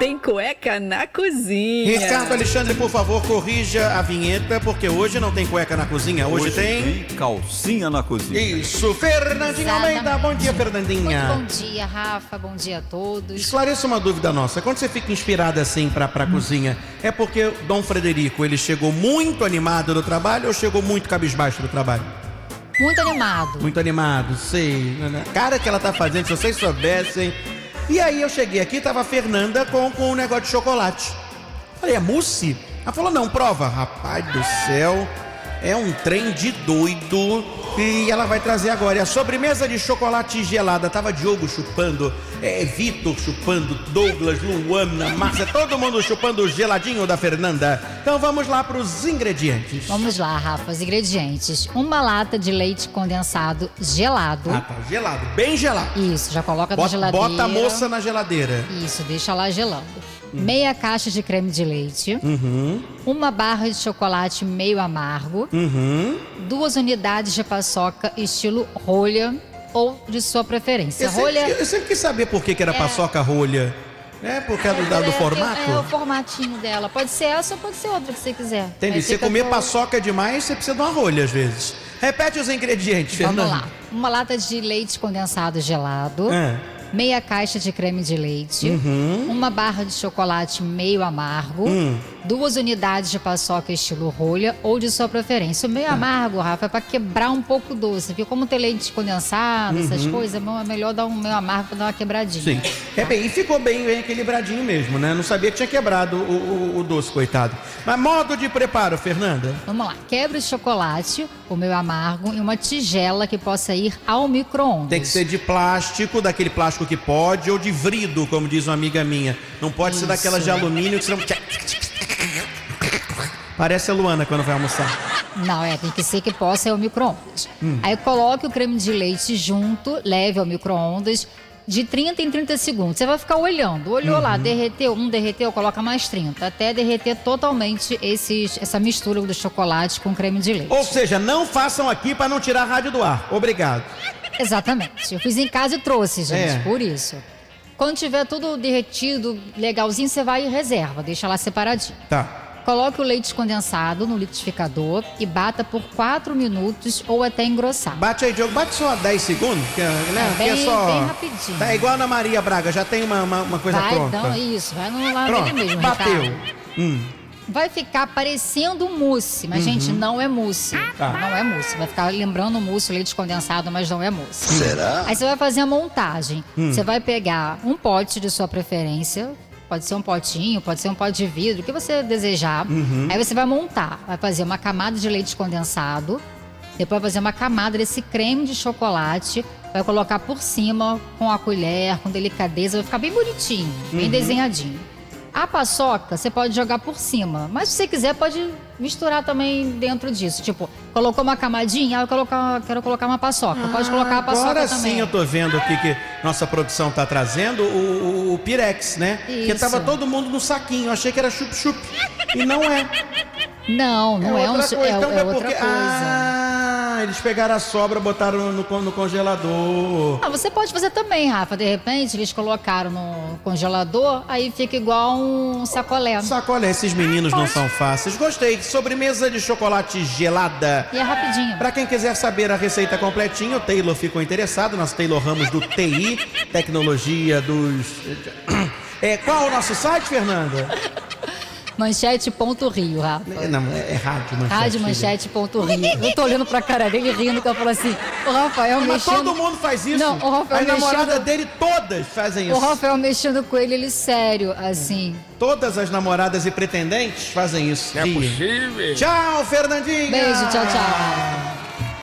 tem cueca na cozinha. Ricardo Alexandre, por favor, corrija a vinheta, porque hoje não tem cueca na cozinha, hoje tem calcinha na cozinha. Isso, Fernandinha Almeida, bom dia, Fernandinha. Muito bom dia, Rafa, bom dia a todos. Esclareça uma dúvida nossa, quando você fica inspirada assim pra cozinha, é porque Dom Frederico, ele chegou muito animado do trabalho ou chegou muito cabisbaixo do trabalho? Muito animado. Muito animado, sei. Cara que ela tá fazendo, se vocês soubessem. E aí eu cheguei aqui, tava a Fernanda com um negócio de chocolate. Falei, é mousse? Ela falou, não, prova. Rapaz do céu, é um trem de doido. E ela vai trazer agora. E a sobremesa de chocolate gelada. Tava Diogo chupando, Vitor chupando, Douglas, Luana, Márcia, todo mundo chupando o geladinho da Fernanda. Então vamos lá pros ingredientes. Vamos lá, Rafa, os ingredientes. Uma lata de leite condensado gelado. Ah, tá, gelado, bem gelado. Isso, já coloca na geladeira. Bota a moça na geladeira. Isso, deixa lá gelando. Meia caixa de creme de leite. Uma barra de chocolate meio amargo. 2 unidades de paçoca estilo rolha ou de sua preferência. Eu sempre quis saber por que era paçoca rolha. É por causa do formato? É o formatinho dela. Pode ser essa ou pode ser outra que você quiser. Entendi. Se comer paçoca demais, você precisa de uma rolha às vezes. Repete os ingredientes, Fernanda. Vamos lá. Uma lata de leite condensado gelado. Meia caixa de creme de leite, uma barra de chocolate meio amargo, 2 unidades de paçoca estilo rolha ou de sua preferência. O meio amargo, Rafa, é para quebrar um pouco o doce, viu? Como tem leite condensado, essas coisas, é melhor dar um meio amargo para dar uma quebradinha. Sim. E ficou bem equilibradinho mesmo, né? Não sabia que tinha quebrado o doce, coitado. Mas modo de preparo, Fernanda? Vamos lá. Quebra o chocolate, o meio amargo, em uma tigela que possa ir ao micro-ondas. Tem que ser de plástico, daquele plástico que pode, ou de vidro, como diz uma amiga minha. Não pode ser daquelas de alumínio que você não... Parece a Luana quando vai almoçar. Não, tem que ser que possa ir ao micro-ondas. Aí coloque o creme de leite junto, leve ao micro-ondas de 30 em 30 segundos. Você vai ficar olhando. Olhou lá, derreteu, coloca mais 30. Até derreter totalmente essa mistura do chocolate com creme de leite. Ou seja, não façam aqui para não tirar a rádio do ar. Obrigado. Exatamente. Eu fiz em casa e trouxe, gente, por isso. Quando tiver tudo derretido, legalzinho, você vai e reserva. Deixa lá separadinho. Tá. Coloque o leite condensado no liquidificador e bata por 4 minutos ou até engrossar. Bate aí, Diogo. Bate só 10 segundos, né? Bem rapidinho. Tá igual a Ana Maria Braga, já tem uma coisa pronta. Então, isso. Vai no lado dele mesmo, bateu. Ricardo. Vai ficar parecendo mousse, mas, gente, não é mousse. Não é mousse. Vai ficar lembrando mousse, leite condensado, mas não é mousse. Será? Aí você vai fazer a montagem. Você vai pegar um pote de sua preferência. Pode ser um potinho, pode ser um pote de vidro, o que você desejar. Aí você vai montar. Vai fazer uma camada de leite condensado. Depois vai fazer uma camada desse creme de chocolate. Vai colocar por cima com a colher, com delicadeza. Vai ficar bem bonitinho, bem desenhadinho. A paçoca você pode jogar por cima, mas se você quiser pode misturar também dentro disso. Tipo, colocou uma camadinha, eu quero colocar uma paçoca. Pode colocar a paçoca agora também. Agora sim eu tô vendo aqui que nossa produção tá trazendo o Pirex, né? Isso. Que tava todo mundo no saquinho, eu achei que era chup-chup. E não é. Não é outra coisa. Então, é outra coisa. Eles pegaram a sobra, botaram no congelador. Você pode fazer também, Rafa. De repente, eles colocaram no congelador, aí fica igual um sacolé. Sacolé, esses meninos não são fáceis. Gostei. Sobremesa de chocolate gelada. E é rapidinho. Pra quem quiser saber a receita completinha, o Taylor ficou interessado. Nosso Taylor Ramos do TI, tecnologia dos... qual o nosso site, Fernanda? Manchete.rio, Rafa. Não, é rádio manchete. Radiomanchete.rio. Eu tô olhando pra cara dele rindo, que eu falo assim, o Rafael mas mexendo... todo mundo faz isso. Não, o Rafael a namorada mexendo... dele, todas fazem isso. O Rafael mexendo com ele sério, assim. Todas as namoradas e pretendentes fazem isso. É possível. Tchau, Fernandinha. Beijo, tchau.